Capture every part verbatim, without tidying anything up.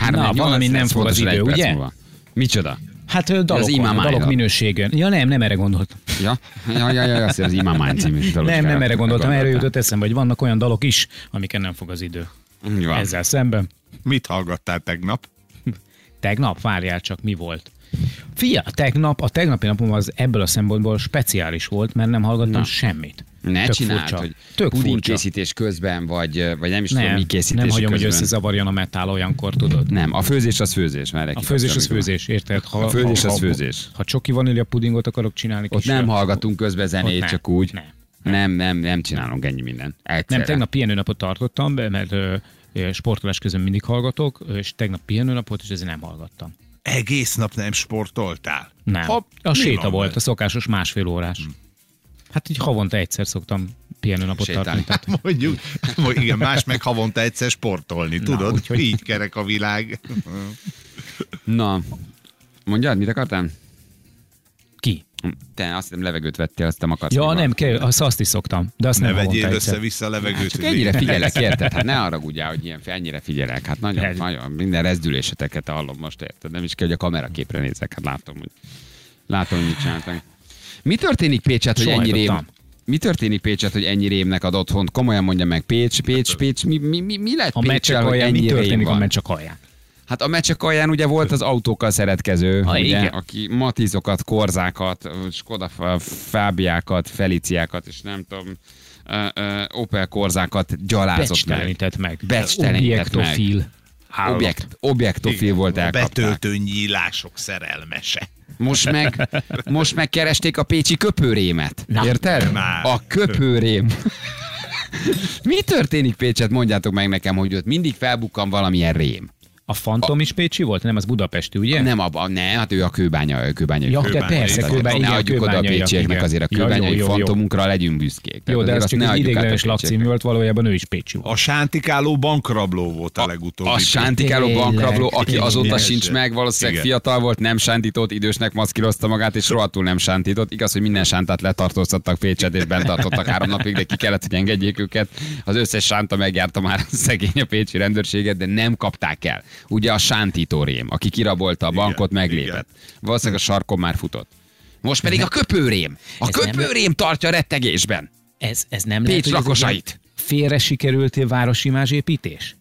Na, van, ami nem fog az idő, ugye? Múlva. Micsoda? Hát dalok, dalok minőségön. Ja nem, nem erre gondoltam. Ja, ja, ja, ja azt az Imámány című dalok. Nem, nem erre gondoltam, erre jutott eszembe, hogy vannak olyan dalok is, amiken nem fog az idő. Ezzel szemben. Mit hallgattál tegnap? Tegnap, várjál csak, mi volt? Fia, tegnap, a tegnapi napom az ebből a szempontból speciális volt, mert nem hallgattam Na. semmit. Ne Tök csináld, furcsa. hogy Tök pudingkészítés közben, vagy, vagy nem is nem, tudom, mi készítés Nem hagyom, közben. hogy összezavarjon a metál olyankor, tudod? Nem, a főzés az főzés. Már a főzés az főzés, érted? Ha, a főzés ha, az ha, főzés. Ha csoki vanília pudingot akarok csinálni... Ott nem hallgatunk közben zenét, nem, csak úgy. Nem. Nem, nem, nem csinálunk ennyi minden. Egyszerre. Nem, tegnap pihenőnapot tartottam, mert ö, sportolás közben mindig hallgatok, és tegnap pihenőnapot, és ezért nem hallgattam. Egész nap nem sportoltál? Nem. Hopp, a séta van volt, vagy? a szokásos másfél órás. Hmm. Hát így havonta egyszer szoktam pihenőnapot tartani. Tehát... Mondjuk, igen, más meg havonta egyszer sportolni, Na, tudod? úgyhogy... Így kerek a világ. Na, mondjad, mit akartál? Ki? Te azt hiszem levegőt vettél, azt nem akarsz. Ja, nem kell, azt, azt is szoktam. De azt ne nem vegyél egyszer. össze-vissza a levegőt. Csak ennyire figyelek, érted? Hát ne haragudjál, hogy ilyen, ennyire figyelek. Hát nagyon, Ez... nagyon, minden rezdüléseteket hallom most, érted? Nem is kell, hogy a kameraképre nézek. Hát látom, hogy, látom, hogy mit csináltak. Mi történik Pécset, hogy ennyi rém? Mi történik Pécset, hogy ennyi rémnek ad otthont? Komolyan mondja meg, Pécs, Pécs, Pécs, mi, mi, mi, mi lett Pécsel, hogy ennyi mi történik rém van? a meccsek alján? Hát a meccsek alján ugye volt az autókkal szeretkező, ha, ugye, igen. aki Matizokat, Korzákat, Skoda Fábiákat, Feliciákat, és nem tudom, uh, uh, Opel Korzákat gyalázott Becstelenített meg. Becstelenített meg. Objektofil. Objekt, objektofil volt, elkapták. Betöltő nyílások szerelmese. Most meg, most meg keresték a pécsi köpőrémet. Na, érted? már. A köpőrém. Mi történik Pécset? Mondjátok meg nekem, hogy ott mindig felbukkan valamilyen rém. A Fantom is pécsi volt? Nem, az budapesti, ugye? Nem, abba, ne, hát ő a kőbánya, kőbánya. Ja, de persze, kőbánya, Ne igen, adjuk oda a pécsieknek azért a kőbányai ja, fantomunkra, legyünk büszkék. Jó, de ez csak egy ideiglenes lakcím volt, valójában ő is pécsi volt. A sántikáló bankrabló volt a legutóbbi. A sántikáló bankrabló, aki tényleg. azóta sincs meg, valószínűleg Igen. fiatal volt, nem sántított, idősnek maszkírozta magát, és rohadtul nem sántított. Igaz, hogy minden sántát letartóztattak Pécset, és bent tartottak három napig, de ki kellett, hogy engedjék őket. Az összes sánta megjárta már a szegény a pécsi rendőrséget, de nem kapták el. Ugye a sántítórém, aki kirabolta a bankot, igen, meglépett. Igen. Valószínűleg a sarkon már futott. Most pedig a köpőrém. A ez köpőrém le... tartja rettegésben. Ez, ez nem Pécs lehet, lakosait. Félre sikerült városimázsépítés?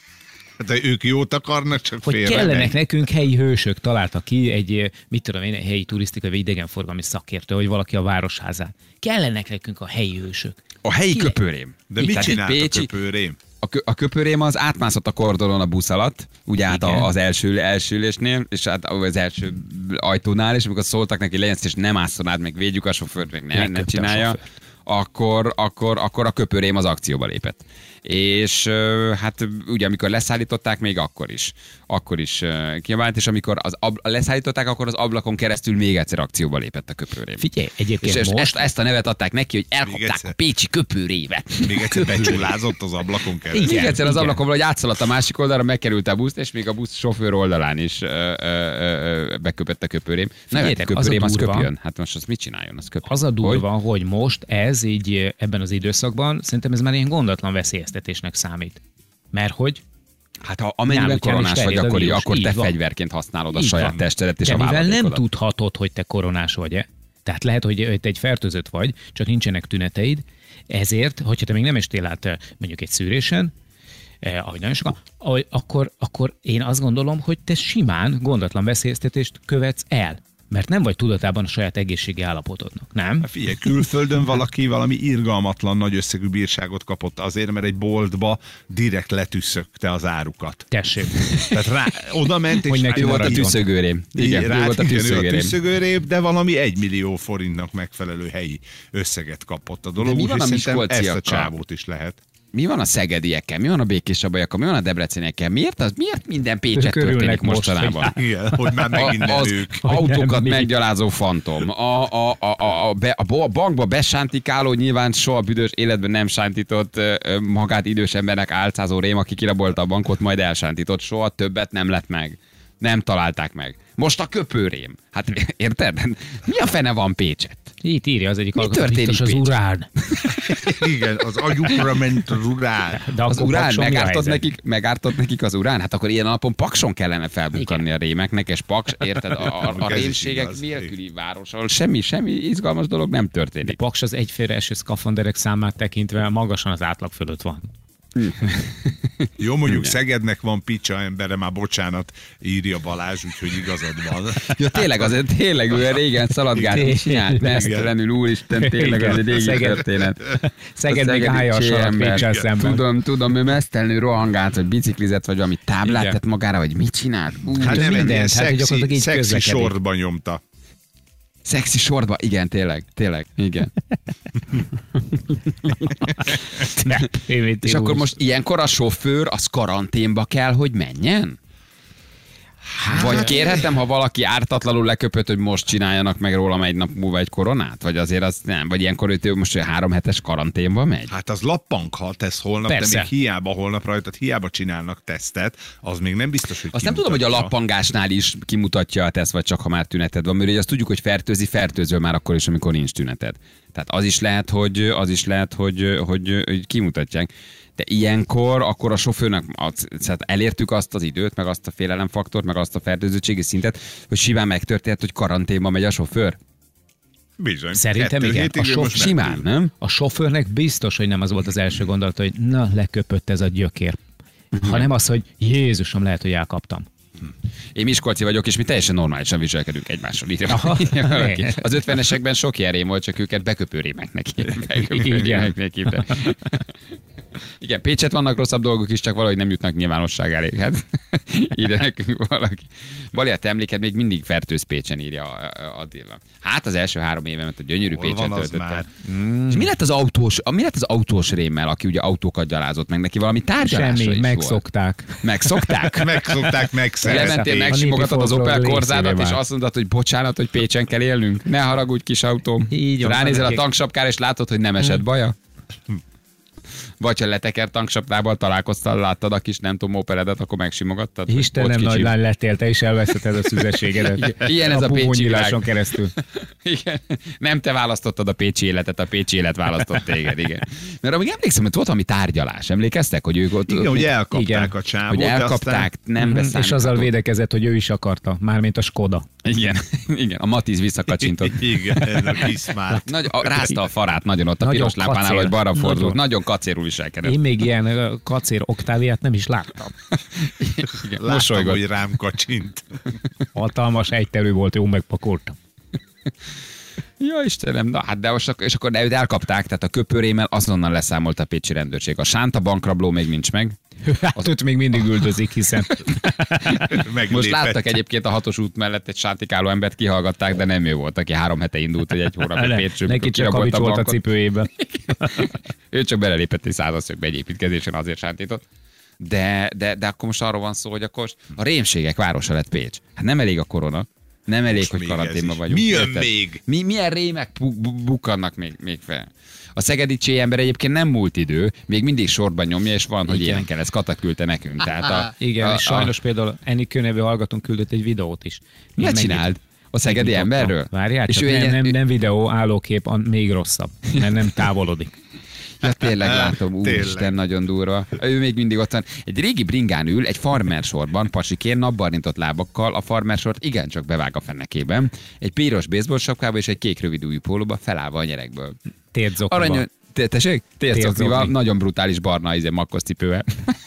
De ők jót akarnak, csak hogy félre kellenek megy. nekünk helyi hősök, találtak ki egy, mit tudom én, helyi turisztikai vagy idegenforgalmi szakértő, hogy valaki a városházán. Kellenek nekünk a helyi hősök. A helyi Ki köpőrém. De mit csinált Pécsi... a köpőrém? A, kö, a köpőrém az átmászott a kordonon a busz alatt, ugye át a, az első elsülésnél, és hát az első ajtónál, és amikor szóltak neki, legyen és nem ásszon át, meg védjük a sofőrt, meg ne, ne csinálja, akkor, akkor, akkor a köpőrém az akcióba lépett. És hát ugye amikor leszállították, még akkor is. Akkor is kiabált, és amikor az ab, leszállították, akkor az ablakon keresztül még egyszer akcióba lépett a köpőrém. Figyelj, egyébként és most... ezt, ezt a nevet adták neki, hogy elkapták a pécsi köpőrévet. Még egyszer becsulázott az ablakon keresztül. Igen, még egyszer az ablakon valahogy átszaladt a másik oldalra, megkerült a buszt, és még a busz sofőr oldalán is ö, ö, ö, beköpött a köpőrém. Nem, a köpőrém az, az köpjön. Hát most az mit csináljon? Az, az a durva, hogy? hogy most ez így ebben az időszakban, szerintem ez már ilyen gondatlan veszélyeztetésnek számít. Mert hogy? Hát ha amennyiben koronás vagy, akkor, akkor te van. Fegyverként használod a így saját van. Testedet és de a váladékodat. Nem tudhatod, hogy te koronás vagy-e. Tehát lehet, hogy te egy fertőzött vagy, csak nincsenek tüneteid, ezért, hogyha te még nem estél át mondjuk egy szűrésen, eh, ahogy nagyon sokan, ahogy, akkor, akkor én azt gondolom, hogy te simán gondatlan veszélyeztetést követsz el. Mert nem vagy tudatában a saját egészségi állapotodnak, nem? Hát figyelj, külföldön valaki valami irgalmatlan nagy összegű bírságot kapott azért, mert egy boltba direkt letüsszögte az árukat. Tessék. Tehát rá, oda ment, és hogy volt a tüsszögőrém. Igen, rá, volt a tüsszögőrém. a tüsszögőrém, de valami egymillió forintnak megfelelő helyi összeget kapott a dolog. De mi van a ezt a csávót is lehet. Mi van a szegediekkel? Mi van a békésabbaiakkal? Mi van a debreceniekkel? Miért, az, miért minden Pécset történik mostanában? Igen, hogy már megint a, az ők. autókat meggyalázó fantom. A, a, a, a, a, a bankba besántikáló, nyilván soha büdös életben nem sántított magát idős embernek álcázó rém, aki kirabolta a bankot, majd elsántított. Soha többet nem lett meg. Nem találták meg. Most a köpőrém. Hát érted? Mi a fene van Pécset? Itt írja az egyik Mi hallgató, történik biztos az Pécsen? urán. Igen, az agyukra ment az urán. De Az akkor urán, Pakson mi a megártott helyzet? nekik, megártott nekik az urán? Hát akkor ilyen alapon Pakson kellene felbukkanni a rémeknek, és Paks, érted, a, a, a Ez is rémségek igaz. nélküli város, ahol semmi, semmi izgalmas dolog nem De történik. Paks az egyfőre eső szkafanderek számát tekintve magasan az átlag fölött van. Jó, mondjuk Szegednek van picsa embere, már bocsánat, írja Balázs, úgyhogy igazad van. Ja, tényleg, azért tényleg ő régen szaladgált, Igen. és csinált mesztelenül, úristen, tényleg az egy régi Szeged- történet. Szeged A még szegedi állja a sarat cséember. Péccsel szemben. Tudom, tudom, ő mesztelenül rohangált, vagy biciklizett, vagy valami táblát Igen. tett magára, vagy mit csinált. Ú, Hát nem, mindent, ilyen hát, hogy szexi, gyakorlatilag így szexi közlekedik. sorba nyomta. Szexi sorba, igen, tényleg, tényleg, igen. Ne, én És akkor most ilyenkor a sofőr az karanténba kell, hogy menjen? Hát, vagy kérhetem, ha valaki ártatlanul leköpött, hogy most csináljanak meg rólam egy nap múlva egy koronát? Vagy azért az nem? Vagy ilyenkor ő most három hetes karanténba megy? Hát az lappanghat, ez holnap, Persze. de még hiába holnap rajtad, hiába csinálnak tesztet, az még nem biztos, hogy Azt nem tudom, hogy a kimutatja. lappangásnál is kimutatja a teszt, vagy csak ha már tüneted van, mert ugye azt tudjuk, hogy fertőzi, fertőzöl már akkor is, amikor nincs tüneted. Tehát az is lehet, hogy, az is lehet, hogy, hogy, hogy kimutatják. De ilyenkor akkor a sofőrnek az, tehát elértük azt az időt, meg azt a félelemfaktort, meg azt a fertőzöttségi szintet, hogy simán megtörténhet, hogy karanténba megy a sofőr. Bizony. Szerintem Kettő igen. hétig A ő sok most Simán, mentül. nem? A sofőrnek biztos, hogy nem az volt az első gondolata, hogy na, leköpött ez a gyökér. Hanem az, hogy Jézusom, lehet, hogy elkaptam. Én Miskolci vagyok, és mi teljesen normálisan viselkedünk egymással. Írja Aha. írja valaki. Az ötvenesekben sok ilyen rém volt, csak őket beköpőrémeknek Beköpőrémeknek hívta. Igen, Pécset vannak rosszabb dolgok is, csak valahogy nem jutnak nyilvánosság elé. Hát, írja nekünk valaki. Bali, a te emléked még mindig fertőz Pécsen, írja Attila. Hát az első három évemet a gyönyörű Hol Pécsen van az töltöttem. már? Mm. És mi lett az autós, mi lett az autós rémmel, aki ugye autókat gyalázott meg? Neki valami tárgyalása Semmi, is megszokták. volt. Megszokták? Megszokták, megszerezték. Lementél, A megsimogatod az népi Opel folklór Korzádat, és részévé azt mondod, hogy bocsánat, hogy Pécsen kell élnünk. Ne haragudj, kis autóm. Így van, Ránézel a nekik. tanksapkára, és látod, hogy nem esett baja? Vagy ha letekert tanksapkával találkoztál, láttad a kis nem tudom Opeledet, akkor megsimogattad? hogy Istenem, bocs, nagy kicsim. lány lettél, te is elvesztetted a szüzességedet. Ilyen ez a pécsi puvónyíláson világ. keresztül. Igen. Nem te választottad a pécsi életet, a pécsi élet választott téged, igen. Mert amíg emlékszem, hogy volt valami tárgyalás, emlékeztek, hogy ők ott... Igen, hogy elkapták Igen. a csávót. hogy de elkapták, nem Mhm, beszámíthatott. És azzal védekezett, hogy ő is akarta, mármint a Skoda. Igen, igen, a Matiz visszakacsintott. Aztán... Igen, ez a kiszmárt. Nagy, a, rázta a farát nagyon ott a Nagyon piros lámpánál, kacér. hogy balra fordult. Nagyon. Nagyon kacérul viselkedett. Én még ilyen ö, kacér oktáviát nem is láttam. Igen, Láttam, mosolygott. hogy rám kacsint. Hatalmas egyterű volt, jó megpakoltam. Ja, Istenem, na hát de most, ak- és akkor őt elkapták, tehát a köpőrémmel azonnal leszámolt a pécsi rendőrség. A Sánta bankrabló még nincs meg. Hát őt még mindig üldözik, hiszen Meglépett. Most láttak egyébként a hatos út mellett egy sántikáló embert kihallgatták, de nem ő volt, aki három hete indult, hogy egy hónapja Ne, Pécsről neki csak kavics volt a cipőjében. Ő csak belelépett egy százaszögbe egy építkezésen, azért sántított. De, de, de akkor most arról van szó, hogy akkor a rémségek városa lett Pécs. Hát nem elég a korona, nem elég, Most hogy még karanténban ez is. vagyunk. Mi jön érted? még? Mi, milyen rémek bu- bu- bukkannak még, még fel? A szegedi cséember egyébként nem múlt idő, még mindig sorban nyomja, és van, hogy Igen. énekel, ez Kata küldte nekünk. Tehát a, Igen, a, és sajnos például Enikő nevű hallgatónk küldött egy videót is. Miért Megnyit- csináld? A szegedi megnyitottam. emberről? Várjál, És csak ő nem, egy- nem, nem videó, állókép, a- még rosszabb, mert nem távolodik. Ja, tényleg látom, Tényleg. úristen, nagyon durva. Ő még mindig ott van. Egy régi bringán ül, egy farmer sorban, pasikén, napbarnított lábakkal, a farmer sort igencsak bevág a fenekében. Egy piros baseball sapkába és egy kék rövidújú pólóba felállva a nyerekből. Térdzokba. Arany, te, tessék? Tércoknival, Tércokni. nagyon brutális barna, izé, makkos cipővel.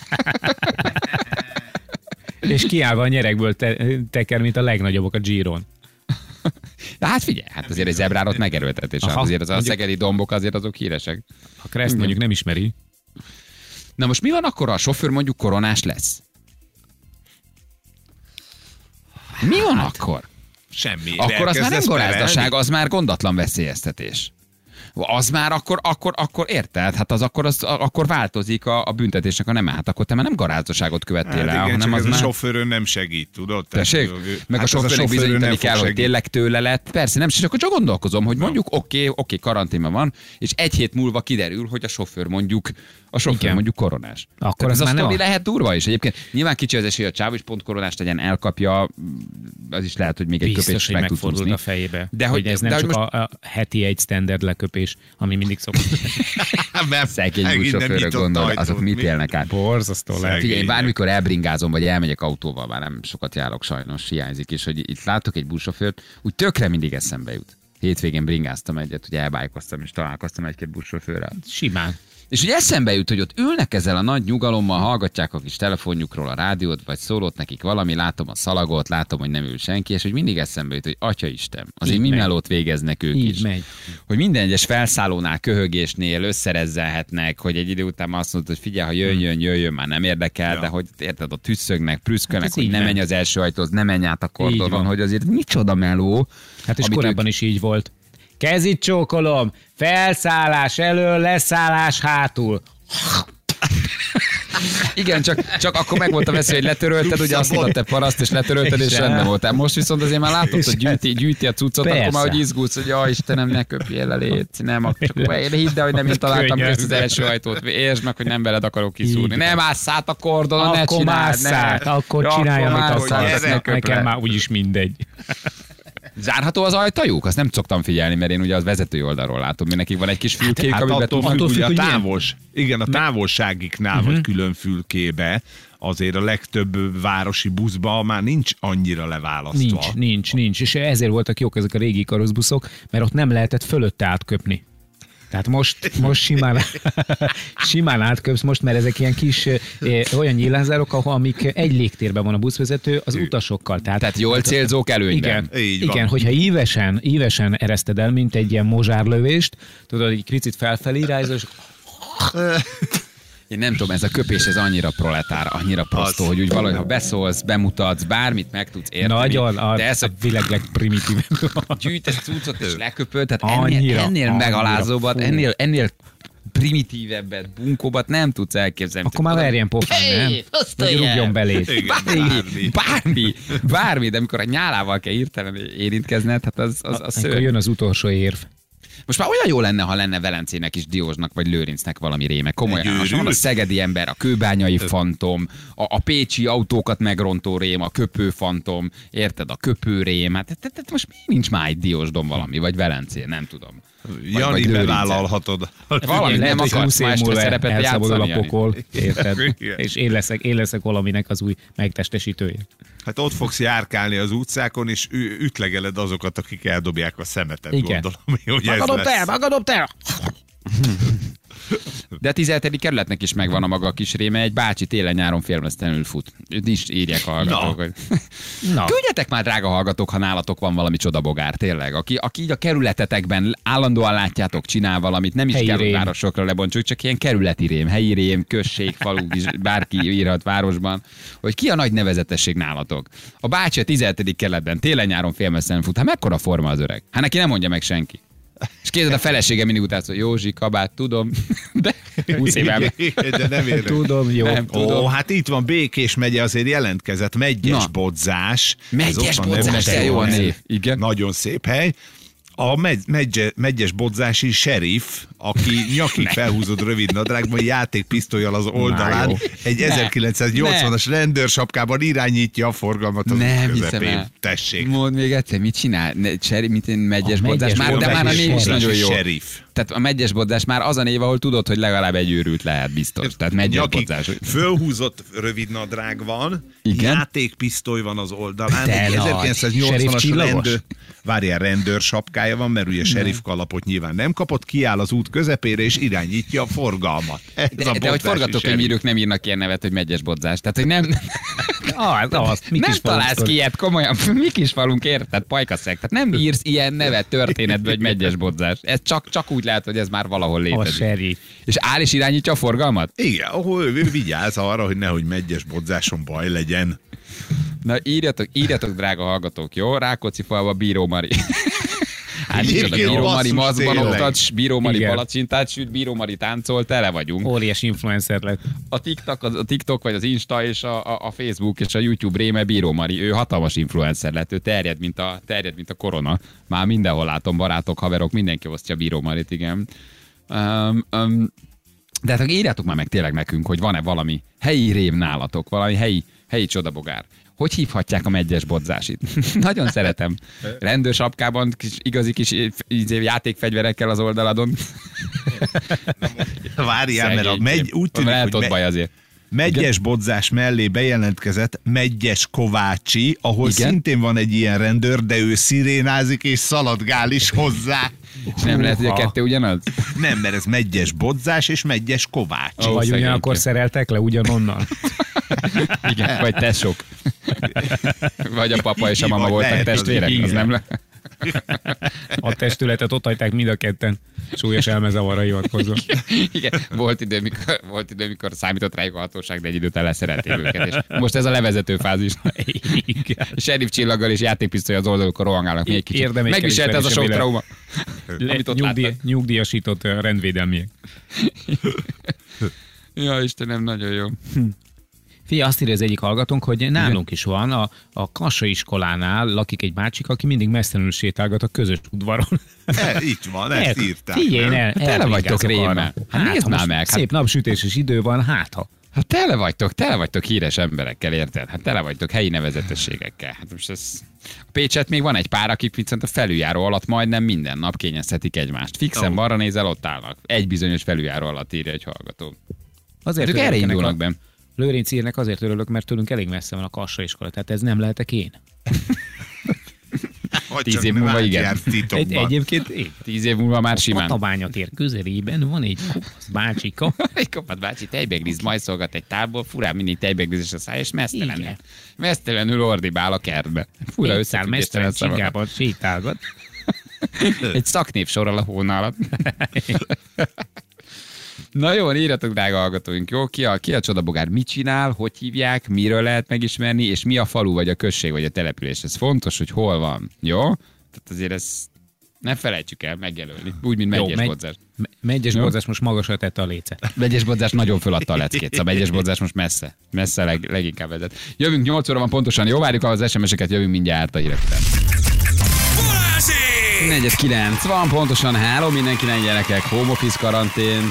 És kiállva a nyerekből te, teker, mint a legnagyobbak a Giron. De hát figyelj, hát azért egy zebrárot megerőltet, és hát Aha, azért az a mondjuk- szegedi dombok azért azok híresek. A Kreszt mondjuk nem ismeri. Na most mi van akkor, ha a sofőr mondjuk koronás lesz? Mi van akkor? Semmi. Akkor az már nem Elkezdesz garázdaság, perelni? az már gondatlan veszélyeztetés. az már akkor, akkor, akkor érted? Hát az akkor, az, akkor változik a, a büntetésnek a neme. Hát akkor te már nem garázdaságot követtél hát el, igen, hanem az az a már... sofőrön nem segít, tudod? Tessék? Meg hát a sofőrnek bizonyítani kell, hogy tényleg tőle lett. Persze, nem, csak, csak gondolkozom, hogy mondjuk oké, okay, oké, okay, karanténban van, és egy hét múlva kiderül, hogy a sofőr mondjuk a sofőr igen. mondjuk koronás. Akkor ez a már sztori nem lehet durva is. Egyébként nyilván kicsi az esély, a csáv is pont koronás legyen, elkapja, az is lehet, hogy még egy köpés meg tud húzni. A fejébe. De hogy, hogy ez nem de csak most... a, a heti egy standard leköpés, ami mindig szokott. Szegény buszsofőrök gondol, azok mit élnek át? Borzasztó lehet. Figyelj, én bármikor elbringázom, vagy elmegyek autóval, már nem sokat járok, sajnos hiányzik, és hogy itt látok egy buszsofőrt, úgy tökre mindig eszembe jut. Hétvégén bringáztam egyet, hogy elbájkoztam, és találkoztam egy-két buszsofőrrel. Simán. És ugye eszembe jut, hogy ott ülnek ezzel a nagy nyugalommal, hallgatják a kis telefonjukról a rádiót, vagy szólott nekik valami, látom a szalagot, látom, hogy nem ül senki, és hogy mindig eszembe jut, hogy Atyaisten, azért mi melót végeznek ők így is. Megy. Hogy minden egyes felszállónál, köhögésnél összerezzelhetnek, hogy egy idő után azt mondod, hogy figyelj, ha jön, jön, jöjjön, már nem érdekel, ja. De hogy érted, ott tüsszögnek, prüszkölnek, hát hogy ne menj az első ajtóhoz, ne menj át a kordonon, hogy azért micsoda meló. Hát és korábban ők... is így volt. Kezit csókolom, felszállás elől, leszállás hátul. Igen, csak, csak akkor meg volt a veszély, hogy letörölted, ugye azt mondta, te paraszt, és letörölted, és rendben voltál. Most viszont azért már látod, hogy gyűjti, gyűjti a cuccot, persze. Akkor már hogy izgulsz, hogy ja, Istenem, ne köpjél le, légy. Nem, csak hidd el, hogy nem én találtam ezt az első ajtót. Értsd meg, hogy nem veled akarok kiszúrni. Nem állsz át a kordonon, ne csináld. Át, akkor csinálj, amit akarsz. Nekem már úgyis mindegy. Zárható az ajtajuk? Azt nem szoktam figyelni, mert én ugye az vezetői oldalról látom, hogy nekik van egy kis fülkék, hát, amiben attól attól függ, a távos, igen, a távolságiknál uh-huh. vagy külön fülkébe, azért a legtöbb városi buszba már nincs annyira leválasztva. Nincs, nincs, nincs. És ezért voltak jók ezek a régi karosszbuszok, mert ott nem lehetett fölötte átköpni. Tehát most, most simán, simán átköpsz most, mert ezek ilyen kis eh, olyan nyílázárok, ahol amik egy légtérben van a buszvezető az utasokkal. Tehát, Tehát jól célzók előnyben. Igen, igen, hogyha ívesen, ívesen ereszted el, mint egy ilyen mozsárlövést, tudod, egy kicsit felfelé irányzós, én nem tudom, ez a köpés, ez annyira proletár, annyira prostó, hogy úgy valahogy, ha beszólsz, bemutatsz, bármit meg tudsz érteni. Nagyon, a, de ez a világ legprimitívebb. Gyűjtesz cuccot és leköpöd, tehát ennél, annyira, ennél megalázóbbat, ennél, ennél primitívebbet, bunkóbbat nem tudsz elképzelni. Akkor már verjen pofán, nem? Vagy rúgjon belét. Bármi, bármi, bármi, de amikor a nyálával kell hirtelen érintkezned, hát az, az, az szörny. Akkor jön az utolsó érv. Most már olyan jó lenne, ha lenne Velencének is, Diósnak vagy Lőrincnek valami réme. Komolyan. Most van a szegedi ember, a kőbányai fantom, a, a pécsi autókat megrontó rém, a köpő fantom, érted, a köpő rém. Hát, hát, hát most mi nincs már egy Diósdon valami, vagy Velencén, nem tudom. Jani, bevállalhatod. Valami nem akarsz más szerepet játszani. A pokol, érted? És én leszek, én leszek valaminek az új megtestesítője. Hát ott fogsz járkálni az utcákon, és ütlegeled azokat, akik eldobják a szemetet. Igen. Gondolom, magadom te, magadom te! De a tizenhetedik kerületnek is megvan a maga kis réme, egy bácsi télen-nyáron félmeztelenül fut. Őt is írják a hallgatók. No. Hogy... No. Küldjetek már, drága hallgatók, ha nálatok van valami csodabogár, tényleg. Aki, aki így a kerületetekben állandóan látjátok, csinál valamit, nem is helyi kell, hogy városokra lebontsuk, csak ilyen kerületi rém, helyi rém, község, falu, bárki írhat városban, hogy ki a nagy nevezetesség nálatok. A bácsi a tizenhetedik kerületben télen-nyáron félmeztelenül fut. Hát mekkora forma az öreg? Hát neki nem mondja meg senki. És képzeld, a felesége mindig utálsz, hogy Józsi, kabát, tudom, de húsz évvel. De nem érem. Tudom, jó. Nem, tudom. Ó, hát itt van Békés megye, azért jelentkezett, Megyes bodzás. Megyes bodzás, de jó a név. Igen. Nagyon szép hely. A megy, megy, Megyes bodzási sheriff, aki nyakig felhúzott rövid nadrágban, játékpisztollyal az oldalán, egy ezerkilencszáznyolcvanas rendőrsapkában irányítja a forgalmat az nem út közepén. Tessék. Mondd még egyszer, mit csinál? Sheriff, mint én Megyes bodzás? Már, de már a név is nagyon jó. Sheriff. Tehát a Megyes bodzás már az a név, ahol tudod, hogy legalább egy őrült lehet biztos. Tehát Megyes bodzás. Fölhúzott rövid nadrág van, igen? Játékpisztoly van az oldalán, de egy ezerkilencszáznyolcvanas rendőr, várjál, rendőrsapkája van, mert ugye sheriff kalapot nyilván nem kapott, kiáll az út közepére és irányítja a forgalmat. Ez de, a de hogy forgatókönyvírők nem írnak ilyen nevet, hogy Megyes bodzás. Tehát, hogy nem... ah, az, nem találsz ki ilyet, komolyan. Mi kis falunk, érted? Pajkaszeg. Tehát nem írsz ilyen nevet történetbe, hogy Megyes bodzás. Ez csak, csak úgy lehet, hogy ez már valahol létezik. És áll és irányítja a forgalmat? Igen, ahol ő, ő vigyáz arra, hogy nehogy Megyes bodzáson baj legyen. Na írjatok, írjatok, drága hallgatók, jó? Rákóczi falva Bíró Mari. Hát a Bíró Mari maszkban oktat, Bíró Mari palacsintát süt, Bíró Mari táncol, tele vagyunk. Óriás influencer lett. A TikTok, a TikTok vagy az Insta és a, a, a Facebook és a YouTube réme Bíró Mari, ő hatalmas influencer lett, ő terjed, mint a, terjed, mint a korona. Már mindenhol látom, barátok, haverok, mindenki osztja Bíró Marit, igen. Um, um, de hát írjátok már meg tényleg nekünk, hogy van-e valami helyi rém nálatok, valami helyi, helyi csodabogár. Hogy hívhatják a megyes bodzásit? Nagyon szeretem. Rendőrsapkában, kis, igazi kis játékfegyverekkel az oldaladon. Várjál, mert a megy, úgy tűnik, hogy ott baj azért. Megyes bodzás mellé bejelentkezett Megyes Kovácsi, ahol igen? Szintén van egy ilyen rendőr, de ő szirénázik és szaladgál is hozzá. És nem lehet, hogy a kettő ugyanaz? Nem, mert ez Megyes Bodzás és Megyes Kovácsi. Oh, vagy ugyanakkor szereltek le ugyanonnan. Igen, vagy tesók. Vagy a papa és a mama voltak testvérek, az, az nem le. A testületet ott hagyták mind a ketten. Súlyos elmezavarra hivatkozva. Igen, volt idő, mikor, volt idő, mikor számított rájuk a hatóság, de egy időt leszerelték őket. És most ez a levezető fázis. Sheriff csillaggal és játékpisztoly az oldalukon rohangálnak még egy kicsit. Megviselt ez a sok trauma. Nyugdíj, nyugdíjasított rendvédelmiek. Ja, Istenem, nagyon jó. Figyelj, azt írja az egyik hallgatónk, hogy nálunk is van, a, a Kassa iskolánál lakik egy bácsik, aki mindig messzenül sétálgat a közös udvaron. E, itt van, ezt el, írták. Figyelj, el, tele vagytok rémmel. Hát nézd már meg. Szép napsütéses idő van, hát ha. Hát tele vagytok, tele vagytok híres emberekkel, érted? Hát tele vagytok helyi nevezetességekkel. Hát most ez... A Pécset még van egy pár, akik viszont a felüljáró alatt majdnem minden nap kényeztetik egymást. Fixen oh. balra nézel, ott állnak. Egy bizonyos felüljáró alatt írja egy hallgató. Azért erre indulnak be. Lőrinc írnek, azért örülök, mert tőlünk elég messze van a Kassa iskola, tehát ez nem lehetek én. Tíz év múlva igen. Egy, egyébként én. Tíz év múlva már simán. A Katabányatér közelében van egy kopasz bácsika. Egy kopasz bácsi tejbegriz majszolgat egy tárból, furán mindig tejbegrizes a száj, és mesztelenül. Mesztelenül ordibál a kertbe. Fura összeáll mesztelen csigában sétálgat. Egy szaknév sorral a hóna alatt. Na jó, írjatok, drága hallgatóink, jó? Ki a, ki a csodabogár mit csinál, hogy hívják, miről lehet megismerni, és mi a falu, vagy a község, vagy a település. Ez fontos, hogy hol van, jó? Tehát azért ezt ne felejtsük el megjelölni. Úgy, mint Megyes megy, Bodzás. Megyes Bodzás most magasra tette a lécet. Megyes Bodzás nagyon föladta a leckét, szóval Megyes Bodzás most messze, messze leg, leginkább vezet. Jövünk nyolc óra van pontosan, jó? Várjuk az es em es-eket, jövünk mindjárt a hírek után. negyven kilenc van, pontosan három, mindenkinek gyerekek, home office karantén,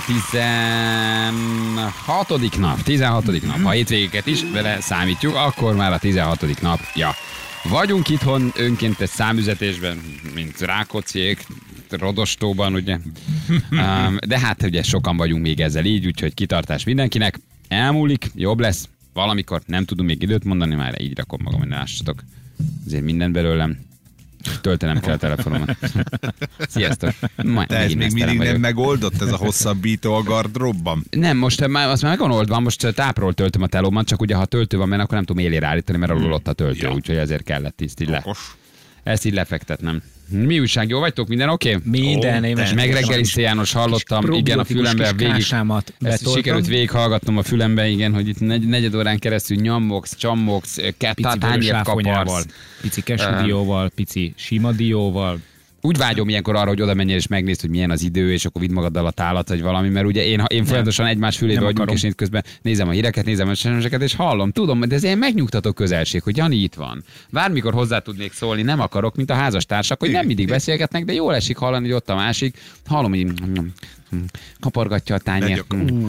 tizenhatodik nap, tizenhatodik nap, ha hétvégéket is vele számítjuk, akkor már a tizenhatodik nap, ja. Vagyunk itthon önkéntes számüzetésben, mint Rákócziék, Rodostóban, ugye, de hát ugye sokan vagyunk még ezzel így, úgyhogy kitartás mindenkinek, elmúlik, jobb lesz, valamikor nem tudunk még időt mondani, már így rakom magam, hogy ne lássatok, azért minden belőlem. Töltenem kell a telefonomat. Sziasztok. Ma, De ez még mindig nem megoldott, ez a hosszabbító a gardróbban? Nem, most már, az már megvan oldva, most tápról töltöm a telómat, csak ugye ha töltő van benne, akkor nem tudom élére állítani, mert alul ott a töltő, ja. Úgyhogy ezért kellett ezt így le. Ezt így lefektetnem. Mi újság, jó vagytok? Minden oké? Okay? Minden. Oh, és megreggelizte János, hallottam, igen, a fülembe végig. Ezt sikerült végighallgatnom a fülembe, igen, hogy itt negyed órán keresztül nyomogsz, csammogsz, tányért kaparsz. Pici kesúdióval, pici sima dióval. Úgy vágyom ilyenkor arra, hogy oda menjél és megnézd, hogy milyen az idő, és akkor vidd magaddal a tálat, vagy valami, mert ugye én, én folyamatosan egymás fülébe vagyunk, és én közben nézem a híreket, nézem a semeseket, és hallom, tudom, de ez ilyen megnyugtató közelség, hogy Jani itt van. Bármikor hozzá tudnék szólni, nem akarok, mint a házastársak, hogy nem mindig beszélgetnek, de jól esik hallani, hogy ott a másik. Hallom, hogy kapargatja a tányért.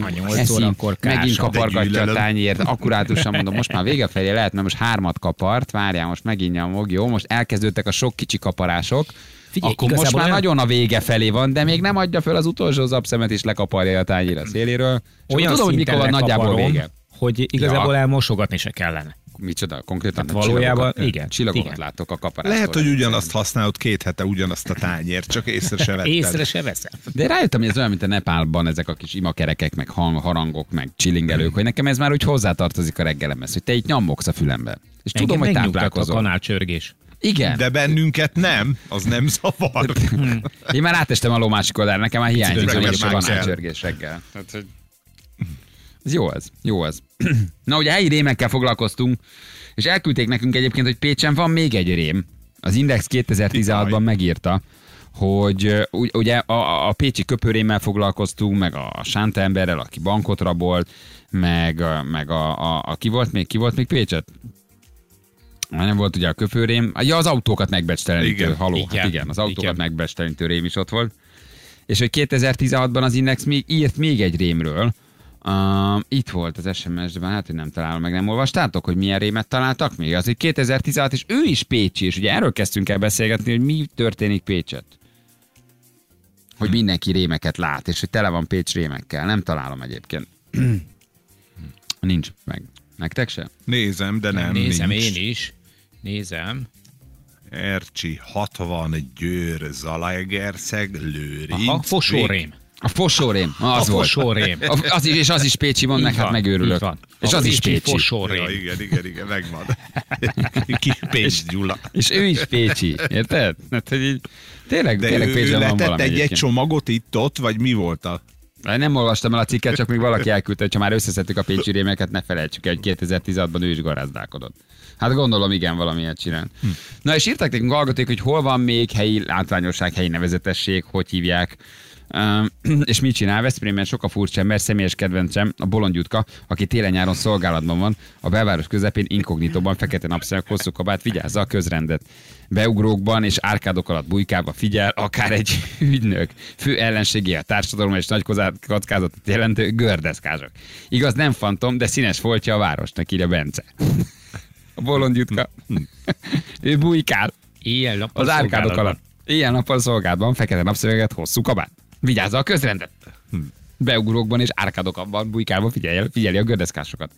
Megint kapargatja a tányért. Akkurátusan mondom, most már vége felé lehet, mert most hármat kapart, várjál, most megint nyomog, jó, most elkezdődtek a sok kicsi kaparások. Figyelj, akkor most már olyan... nagyon a vége felé van, de még nem adja föl az utolsó zapszemet, és lekaparja a tányér a széléről. Olyan tudom, hogy mikor van nagyjából vége. Hogy igazából ja. elmosogatni se kellene. Micsoda, konkrétan hát valójában, csillagokat, igen. Csillagokat igen. látok a kaparástól. Lehet, hogy ugyanazt használod két hete, ugyanazt a tányért, csak észre se vetted. Észre se veszem. De rájöttem, hogy ez olyan, mint a Nepálban ezek a kis imakerekek, meg harangok, meg csilingelők, hogy nekem ez már úgy hozzátartozik a reggelemhez, hogy te itt nyomogsz a fülembe. És engem tudom, hogy táplálkozol. A kanálcsörgés. Igen. De bennünket nem, az nem zavar. Én már átestem a ló másik oldalra, nekem már hiányzik, hogy is a kanálcsörgés reggel. Tehát, hogy... Ez jó az, jó az. Na, ugye helyi rémekkel foglalkoztunk, és elküldték nekünk egyébként, hogy Pécsen van még egy rém. Az Index kétezer-tizenhatban megírta, hogy ugye a, a pécsi köpőrémmel foglalkoztunk, meg a Sánta emberrel, aki bankot rabolt, meg, meg a, a, a, ki volt még, ki volt még Pécset? Nem volt ugye a köpőrém. Ja, az autókat megbecstelenítő. Igen. Haló, igen. Hát igen, az autókat igen. megbecstelenítő rém is ott volt. És hogy kétezer-tizenhatban az Index még írt még egy rémről. Uh, itt volt az es em es-ben, hát hogy nem találom, meg nem olvastátok, hogy milyen rémet találtak még? Az, hogy kétezer-tizenhat, és ő is pécsi, és ugye erről kezdtünk el beszélgetni, hogy mi történik Pécset. Hogy mindenki rémeket lát, és hogy tele van Pécs rémekkel. Nem találom egyébként. Nincs meg. Nektek se? Nézem, de nem. Nézem nincs. Én is. Nézem. Ercsi, hatvan, Győr, Zalaegerszeg, Lőrinc. Aha, Fosórém. A Fosórém, az a volt. Fosórém. Az is, és az is pécsi van, meg hát megőrülök. És az is pécsi. Fosórém. Ja, igen, igen, igen, megvan. Ki Pécs Gyula. És ő is pécsi, érted? Hát, hogy így, tényleg, de tényleg ő, Pécsben ő van valami egy, egyébként. egy csomagot itt-ott, vagy mi volt a... Nem olvastam el a cikket, csak még valaki elküldte, hogy ha már összeszedtük a pécsi rémeket, ne felejtsük el, hogy kétezer-tizenhatban ő is garázdálkodott. Hát gondolom, igen, valamilyet csinál. Hm. Na és írták nekünk hallgatók, hogy hol van még helyi látványosság, helyi nevezetesség, hogy hívják, uh, és mit csinál? Veszprémben sok a furcsa ember, személyes kedvencem, a Bolond Jutka, aki télen-nyáron szolgálatban van, a belváros közepén inkognitóban, fekete napszemek, hosszú kabát, vigyázza a közrendet. Beugrókban és árkádok alatt bujkálva figyel, akár egy ügynök. Fő ellenségé a társadalom és nagy kockázatot jelentő gördeszkások. Igaz, nem fantom, de színes foltja a városnak, írja Bence. A Bolond Jutka. Ő bujkál. Éjjel-nappal az árkádok alatt. Éjjel-nappal szolgálatban, fekete napszöveget, hosszú kabát. Vigyázza a közrendet. Beugrókban és árkádokban bujkálva figyelj, figyeli a gördeszkásokat.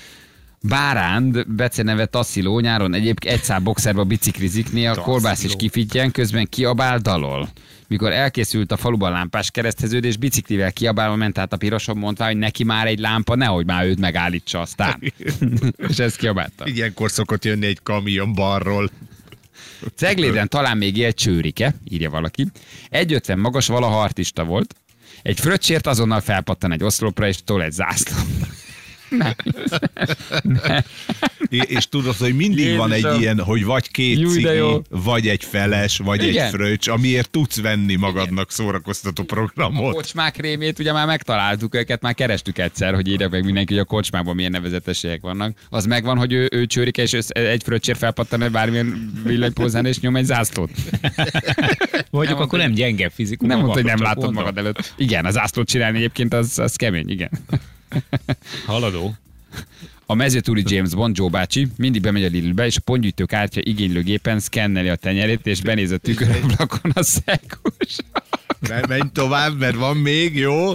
Báránd, beceneve Tassziló, nyáron egyébként egy szál boxerba biciklizik, néha kolbász is kifittyen, közben kiabál, dalol. Mikor elkészült a faluban lámpás kereszteződés, biciklivel kiabálva ment át a piroson, mondta, hogy neki már egy lámpa, nehogy már őt megállítsa aztán. És ezt kiabálta. Ilyenkor szokott jönni egy kamion balról. Cegléden talán még egy csőrike, írja valaki. egy ötven magas, valaha artista volt. Egy fröccsért azonnal felpattan egy oszlopra, és tol egy zászló. Nem. Nem. És tudod, hogy mindig Jézusom. Van egy ilyen, hogy vagy két Jú, cigi, vagy egy feles, vagy igen. egy fröccs, amiért tudsz venni magadnak igen. szórakoztató programot. A kocsmák rémét ugye már megtaláltuk őket, már kerestük egyszer, hogy írják meg mindenki, hogy a kocsmában milyen nevezetességek vannak. Az megvan, hogy ő, ő csőrike, és egy fröccsért felpattan, hogy bármilyen villanypózán, és nyom egy zászlót. Mondjuk akkor nem gyenge fizikum. Nem mondta, hogy nem látod mondom. magad előtt. Igen, a zászlót csinálni egyébként az, az kemény, igen. Haladó. A mezőtúri James Bond, Joe bácsi, mindig bemegy a Lidlbe, és a pontgyűjtő kártya igénylőgépen szkenneli a tenyerét, és benéz a tükörablakon a szekus. Menj tovább, mert van még, jó?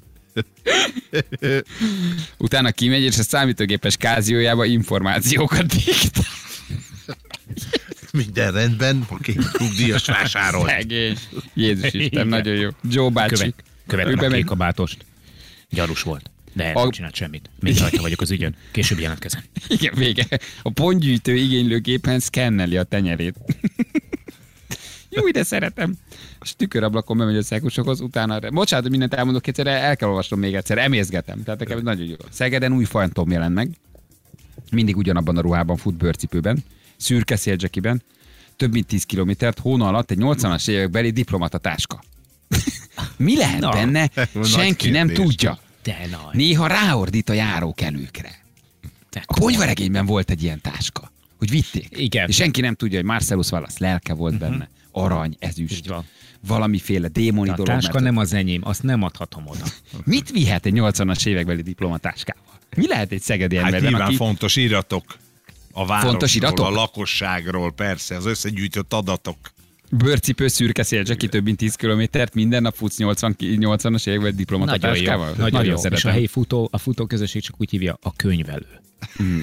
Utána kimegy, és a számítógépes káziójába információkat diktál. Minden rendben, oké, nyugdíjas vásárol. Szegény. Jézus Isten, nagyon jó. Joe bácsi. Követem a kékabátost. Gyarus volt. De a... nem csinált semmit. Még rajta vagyok az ügyön. Később jelentkezem. Igen, vége. A pontgyűjtő igénylőgépen szkenneli a tenyerét. Jó, ide szeretem. És tükörablakon bemegy a szekusokhoz, utána... Bocsánat, hogy mindent elmondok egyszer, el kell olvasnom még egyszer. Emészgetem. Tehát nekem nagyon jó. Szegeden új fantom jelent meg. Mindig ugyanabban a ruhában fut, bőrcipőben. Szürke széldzsekiben. Több mint tíz kilométert, hóna alatt egy nyolcvanas évekbeli diplomatatáska. Mi lehet Na, benne? Senki nem tudja. De nagy. Néha ráordít a járókelőkre. A Ponyvaregényben volt egy ilyen táska, hogy vitték. Igen. És senki nem tudja, hogy Marcellus Wallace lelke volt uh-huh. benne. Arany, ezüst, valamiféle démoni a dolog. A táska mert... nem az enyém, azt nem adhatom oda. Mit vihet egy nyolcvanas évekbeli diplomatáskával? Mi lehet egy szegedi hát emberben? Nyilván aki... fontos iratok. A városról, fontos iratok? A lakosságról, persze, az összegyűjtött adatok. Bőrcipő, szürke széldzseki, több mint tíz kilométert, minden nap futsz nyolcvanas években diplomatatáskával. Nagyon jó, nagyon, nagyon jó. És a helyi futó, a futóközösség csak úgy hívja a könyvelő. Mm.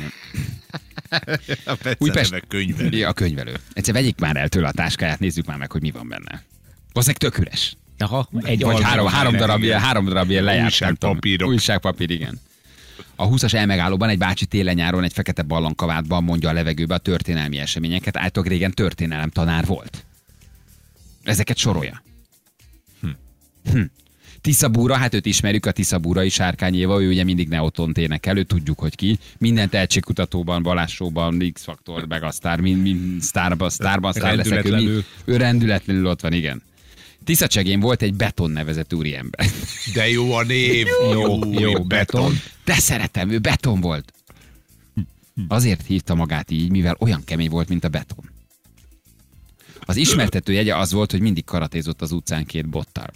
Újpest könyvelő. Ja, a könyvelő. Egyszer vegyék már el tőle a táskáját, nézzük már meg, hogy mi van benne. Valószínűleg tök üres. Aha, egy Vagy három, három darab ilyen, három darab ilyen lejárt. Újságpapírok. Újságpapír, igen. A húszas elmegállóban egy bácsi télen-nyáron egy fekete ballankavátban mondja a levegőbe a történelmi eseményeket. Általában régen történelem tanár volt. Ezeket sorolja. Hm. Hm. Tiszabúra, hát őt ismerjük, a Tiszabúrai Sárkány Éva, ő ugye mindig Neotont énekel, ő tudjuk, hogy ki. Minden tehetségkutatóban, Balázs Show-ban, X-faktor, meg a sztár, mind, mind sztárban, sztárban, sztár leszek, ő, ő rendületlenül ott van, igen. Tiszacsegén volt egy Beton nevezetű úriember. De jó a név. Jó, jó, jó, jó Beton. De szeretem, ő Beton volt. Azért hívta magát így, mivel olyan kemény volt, mint a beton. Az ismertető jegye az volt, hogy mindig karatézott az utcán két bottal.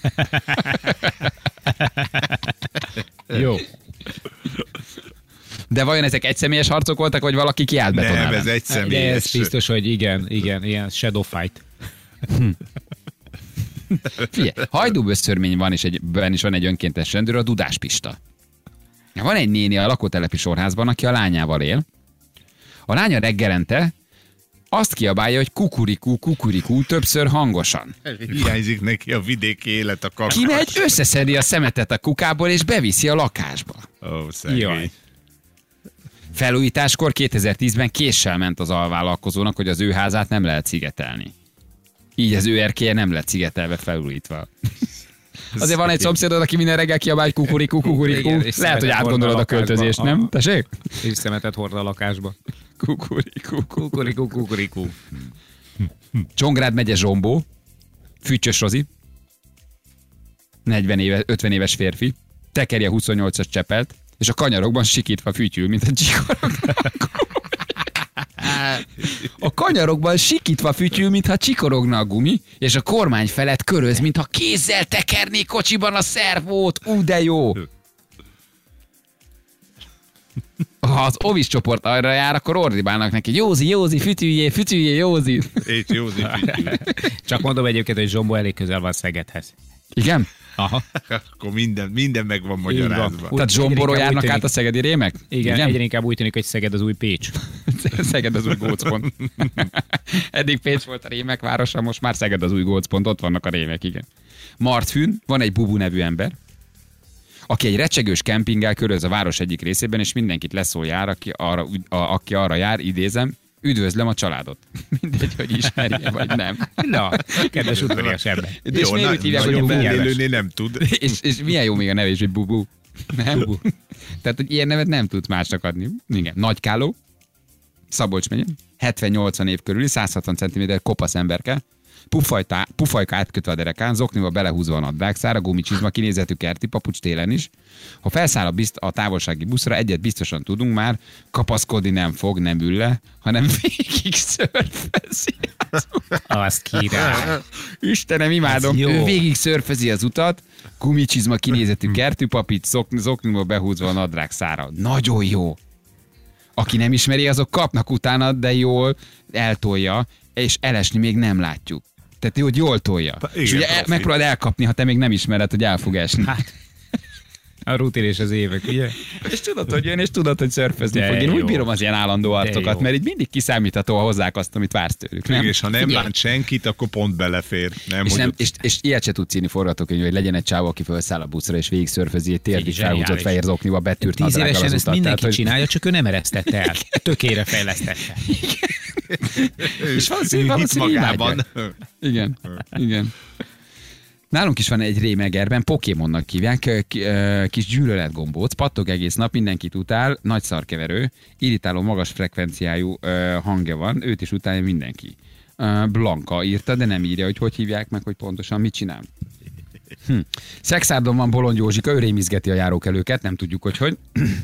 Jó. De vajon ezek egyszemélyes harcok voltak, vagy valaki kiállt betonában? Nem, ez egyszemélyes. De ez biztos, hogy igen, igen, ilyen shadow fight. Figyelj, Hajdúböszörmény van, és egyben is van egy önkéntes rendőr, a Dudás Pista. Van egy néni a lakótelepi sorházban, aki a lányával él. A lánya reggelente azt kiabálja, hogy kukurikú, kukurikú, többször hangosan. Hiányzik neki a vidéki élet a kakás. Kimegy, összeszedi a szemetet a kukából, és beviszi a lakásba. Ó, szegény. Jaj. Felújításkor kétezer-tízben késsel ment az alvállalkozónak, hogy az ő házát nem lehet szigetelni. Így az ő erkélye nem lett szigetelve, felújítva. Azért van egy szomszédod, aki minden reggel kiabál, hogy kukurikú, kukurikú. Igen, lehet, hogy átgondolod a költözést, nem? Tessék? És szemetet hord a lakásba. Kukurikú, kukurikú, kukurikú. Csongrád megye Zsombó, Füttyös Rozi, negyven éve, ötven éves férfi, tekerje huszonnyolcas csepelt, és a kanyarokban sikítva fütyül, mint a csikorognak. A kanyarokban sikítva fütyül, mintha csikorogna a gumi, és a kormány felett köröz, mintha kézzel tekerné kocsiban a szervót. Ú, de jó! Ha az Ovis csoport arra jár, akkor ordibálnak neki. Józi, Józi, fütyüljé, fütyüljé, Józi. És Józi fütyül. Csak mondom egyébként, hogy Zsombó elég közel van Szegedhez. Igen? Aha. Akkor minden, minden meg van magyarázva. Tehát Zsomborról járnak át a szegedi rémek? Igen, Igen? egyre inkább úgy tűnik, hogy Szeged az új Pécs. Szeged az új gócpont. Eddig Pécs volt a rémek városa, most már Szeged az új gócpont, ott vannak a rémek, igen. Martfűn, van egy Bubu nevű ember, aki egy recsegős kempinggel köröz a város egyik részében, és mindenkit leszól jár, aki arra, a, aki arra jár, idézem, üdvözlöm a családot. Mindegy, hogy ismerje, vagy nem. Na, kedves udvarias ember. De és miért úgy hívják, hogy Bubu? Élőnél nem tud. És, és milyen jó még a neve is, hogy Bubu. Nem? Bubu. Tehát, hogy ilyen nevet nem tudsz másnak adni. Igen. Nagykáló, Szabolcs megye, hetven-nyolcvan év körüli, száz hatvan centiméter kopasz emberke, Pufajta, pufajka átkötve a derekán, zokniba belehúzva a nadrágszára, gumicsizma, kinézetű kerti papucs télen is. Ha felszáll a, bizt, a távolsági buszra, egyet biztosan tudunk már, kapaszkodni nem fog, nem ül le, hanem végig szörfezi az utat. Azt király. Istenem, imádom. Ő végig szörfezi az utat, gumicsizma, kinézetű kertűpapit, zokniba behúzva a nadrágszára. Nagyon jó. Aki nem ismeri, azok kapnak utána, de jól eltolja, és elesni még nem látjuk. Tehát jó, hogy jól tolja. Igen, és ugye el, megpróbáld elkapni, ha te még nem ismered, hogy el fog esni. Hát, a rutin és az évek, ugye? És tudod, hogy jön, és tudod, hogy szörfözni fog. Én úgy bírom az ilyen állandó arcokat, mert így mindig kiszámítható, ha hozzák azt, amit vársz tőlük. Nem? És ha nem bánt senkit, akkor pont belefér. Nem, és, nem, ott... és, és ilyet se tudsz írni forgatókönyv, hogy legyen egy csávó, aki felszáll a buszra, és végig szörfözi, egy térdig felhúzott fehér zokniba, betűrt nadrággal az utat. Ezt mindenki tehát, hogy... csinálja, csak ő nem eresztette el. Tökére fejlesztette. És valószínűleg magában. Igen, igen. Nálunk is van egy rémegerben, Pokémonnak hívják, kis gyűlöletgombóc, pattog egész nap, mindenkit utál, nagy szarkeverő, irritáló magas frekvenciájú hangja van, őt is utálja mindenki. Blanka írta, de nem írja, hogy hogy hívják meg, hogy pontosan mit csinál. Hm. Szexárdon van Bolond Józsika, ő rémizgeti a járókelőket, nem tudjuk, hogy hogy.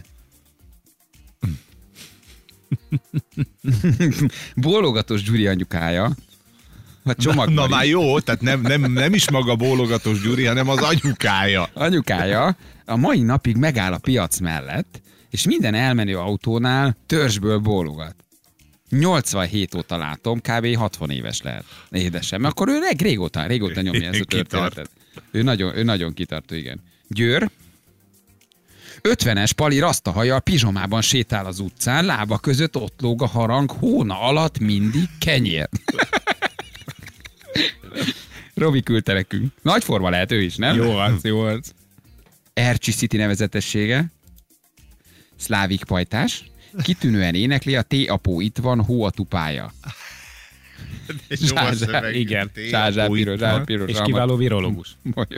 Bólogatós Gyuri anyukája. Na, na már jó, tehát nem, nem, nem is maga bólogatós Gyuri, hanem az anyukája. Anyukája a mai napig megáll a piac mellett, és minden elmenő autónál törzsből bólogat. nyolcvanhét óta látom, kb. hatvan éves lehet. Édesem, mert akkor ő rég, régóta, régóta nyomja ezt a történetet. Ő nagyon, ő nagyon kitartó, igen. Győr, ötvenes pali rasztahajjal pizsomában sétál az utcán, lába között ott lóg a harang, hóna alatt mindig kenyér. Robi küldte nekünk. Nagy forma lehet ő is, nem? Jó az, jó az. Ercsi City nevezetessége. Szlávik pajtás. Kitűnően énekli, a T-apó itt van, hó a tupája. Zsázsá, igen. Zsázsá, piros, zsázsá, piros. És kiváló virológus.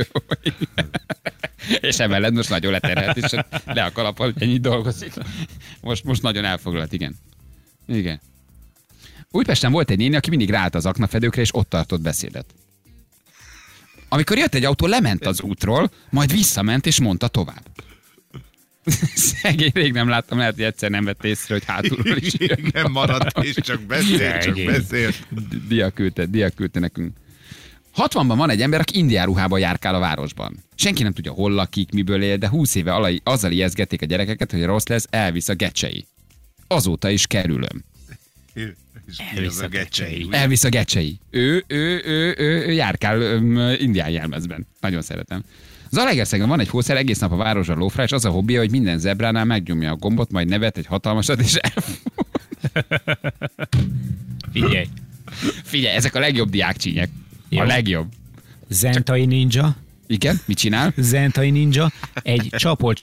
És emellett most nagyon leterhelt, és le a kalappal, hogy ennyit dolgozik. Most, most nagyon elfoglalt, igen. Igen. Újpesten volt egy néni, aki mindig ráállt az aknafedőkre, és ott tartott beszédet. Amikor jött egy autó, lement az útról, majd visszament és mondta tovább. Szegény, rég nem láttam, lehet, hogy egyszer nem vett észre, hogy hátulról is jön. Nem maradt, és csak beszél, csak beszél. Dia küldte, Dia küldte nekünk. hatvanban van egy ember, aki indián ruhában járkál a városban. Senki nem tudja, hol lakik, miből él, de húsz éve alai, azzal ijeszgették a gyerekeket, hogy rossz lesz, elvisz a gecsei. Azóta is kerülöm. Elvisz a gecsei. Elvisz a gecsei. Ő, ő, ő, ő, ő járkál öm, indián jelmezben. Nagyon szeretem. Zalaegerszegen van egy hószer, egész nap a városra lófrá, és az a hobbija, hogy minden zebránál megnyomja a gombot, majd nevet egy hatalmasat, és el... Figyelj. Figyelj, ezek a legjobb diákcsínyek. A legjobb. Zentai ninja. Igen, mit csinál? Zentai ninja egy csapott.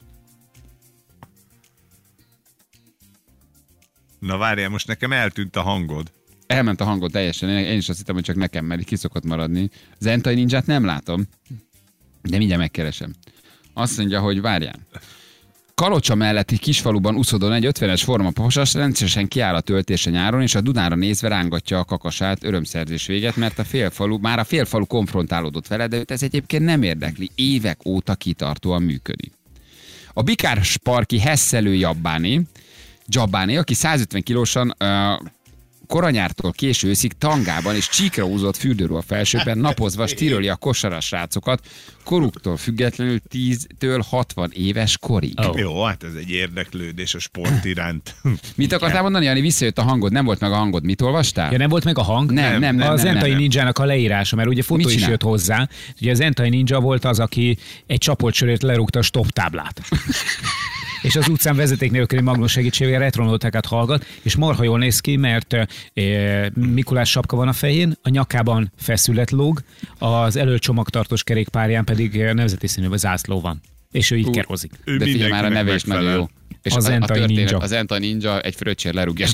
Na várjál, most nekem eltűnt a hangod. Elment a hangod teljesen, én is azt hittem, hogy csak nekem, mert ki szokott maradni. Zentai ninját nem látom, de mindjárt megkeresem. Azt mondja, hogy várjál. Kalocsa melletti kisfaluban úszodon egy ötvenes formapasas rendszeresen kiáll a töltése nyáron, és a Dunára nézve rángatja a kakasát, örömszerzés véget, mert a félfalu, már a félfalu konfrontálódott vele, de őt ez egyébként nem érdekli, évek óta kitartóan működik. A Bikárs parki hesszelő Jabbáni, Jabbáni, aki százötven kilósan uh, koranyártól késő őszig tangában és csíkra húzott fürdőről a felsőben napozva stíroli a kosaras srácokat, koruktól függetlenül tíztől hatvan éves korig. Oh. Jó, hát ez egy érdeklődés a sport iránt. Mit akartál mondani, Jani? Visszajött a hangod, nem volt meg a hangod. Mit olvastál? Ja, nem volt meg a hang? Nem, nem, nem. nem a Zentai nem, Ninjának a leírása, mert ugye fotó is jött hozzá. Ugye a Zentai Ninja volt az, aki egy csapott sörét lerúgta a stop táblát. És az utcán vezeték nélküli Magnus segítségével retronoltákat hallgat, és marha jól néz ki, mert e, Mikulás sapka van a fején, a nyakában feszület lóg, az elől csomagtartós kerékpárján pedig nemzeti színű zászló van. És ő így uh, kerozik. De figyelj, már a neve is nagyon jó. És a Zentai Ninja. A Zentai Ninja egy fröccsér lerúgja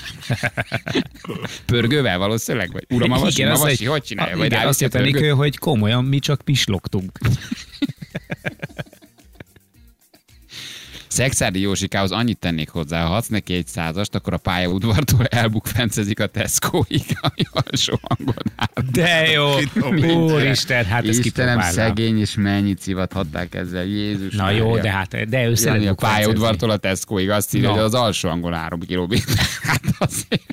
pörgővel valószínűleg? Vagy uram, a vasi, a vasi, hogy csinálja? Vagy igen, azt jelenti, hogy komolyan mi csak pislogtunk. Szexárdi Józsikához annyit tennék hozzá, ha adsz neki egy százast, akkor a pályaudvartól elbukfencezik a Tesco-ig, ami alsó hangon áll. De jó! Úristen, hát ez Istenem, szegény, és mennyit szivathatták ezzel, Jézus. Na jó, de hát, de ő szeret a pályaudvartól a Tesco-ig azt írja, hogy az alsó hangon három kilométer. Hát azért...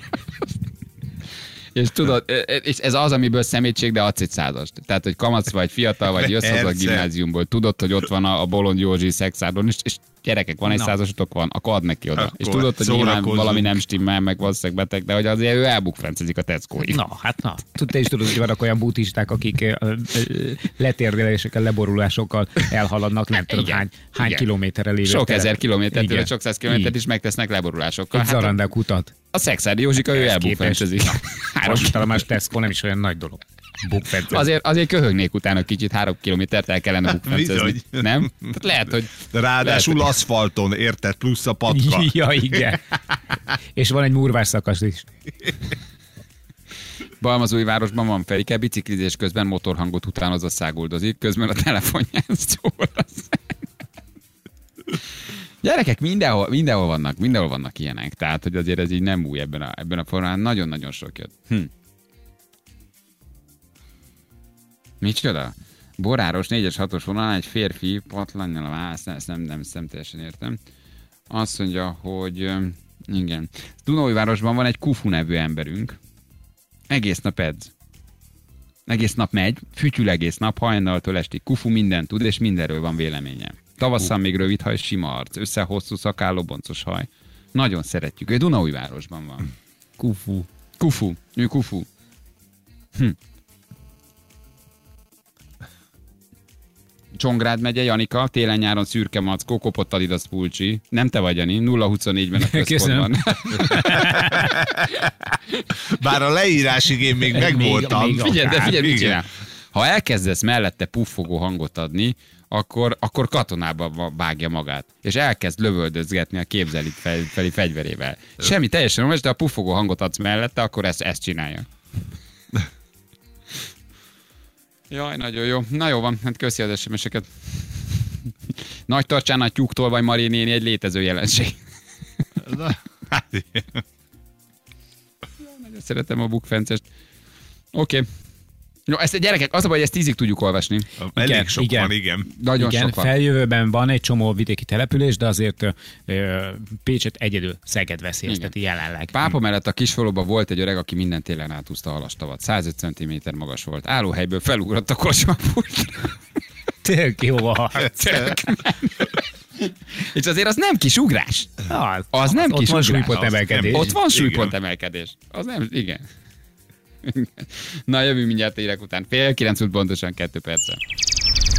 És tudod, és ez az, amiből szemétség, de adsz egy százast. Tehát, hogy kamasz vagy, fiatal vagy, jössz az a gimnáziumból, tudod, hogy ott van a, a Bolond Józsi Szexárdon, és, és gyerekek, van egy százasotok, van, akkor add neki oda. Akkor és tudod, hogy nyilván valami nem stimmel, meg valószínűleg beteg, de hogy azért ő elbukfencezik a Tesco-ig. Na, hát na. Te is tudod, hogy vannak olyan buddhisták, akik letérdelésekkel, leborulásokkal elhaladnak, nem tudom, hány, hány kilométerre lévő. Sok ezer kilométert, sok száz kilométert is megtesznek leborulásokkal. Egy hát zarandák utat. A Szexárdi Józsika, ő elbukfencezik. Most talán más Tesco nem is olyan nagy dolog. Azért, azért köhögnék utána kicsit, három kilométert el kellene bukfencezni. Nem? Tehát lehet, hogy... De ráadásul lehet, aszfalton, érted? Plusz a patka. Ja, igen. És van egy murvás szakasz is. Balmazújvárosban van Felike, biciklizés közben motorhangot utánozva száguldozik, közben a telefonján szól. Gyerekek, mindenhol, mindenhol vannak, mindenhol vannak ilyenek. Tehát, hogy azért ez így nem új ebben a, ebben a formán. Nagyon-nagyon sok jött. Hm. Micsoda? Boráros négyes hatos vonalán egy férfi patlannyal a válasz, ezt nem, nem, nem teljesen értem. Azt mondja, hogy igen. Dunaújvárosban van egy Kufu nevű emberünk. Egész nap edz. Egész nap megy, fütyül egész nap, hajnaltól estig. Kufu mindent tud, és mindenről van véleménye. Tavasszal még rövid haj, sima arc, összehosszú szakálló, boncos haj. Nagyon szeretjük. Ő Dunaújvárosban van. Kufu. Kufu. Ő Kufu. Hm. Csongrád megye, Janika, télen-nyáron szürke mackó, kopott Adidas pulcsi. Nem te vagy, Jani, nulla huszonnégyben a központban. Bár a leírásig én még megvoltam. Figyelj, de figyelj, mit csinál. Ha elkezdesz mellette puffogó hangot adni, akkor, akkor katonába vágja magát, és elkezd lövöldözgetni a képzelit fel, feli fegyverével. Semmi teljesen normális, de ha puffogó hangot adsz mellette, akkor ezt, ezt csinálja. Jaj, nagyon jó. Na jó van, hát köszi az es em es-eket. Nagy tartsán, nagy tyúktól vagy Mari néni egy létező jelenség. Nagyon szeretem a bukfencest. Oké. Okay. No, ezt gyerekek, az a baj, hogy ezt tízig tudjuk olvasni. Elég igen, sok igen. van, igen. Nagyon igen, sok van. Feljövőben van egy csomó vidéki település, de azért ö, Pécset egyedül Szeged veszélyezteti jelenleg. Pápa mellett a kisfaluban volt egy öreg, aki minden télen átúszta a halastavat. százöt centiméter magas volt. Állóhelyből felugrott a kocsmapultra. Tök jó a És azért az nem kis ugrás. Az, az nem ott kis van ugrás. súlypont emelkedés. Ott van súlypont emelkedés. Az nem, igen. Na, jövünk mindjárt érek után. Fél kilenc pontosan kettő percen.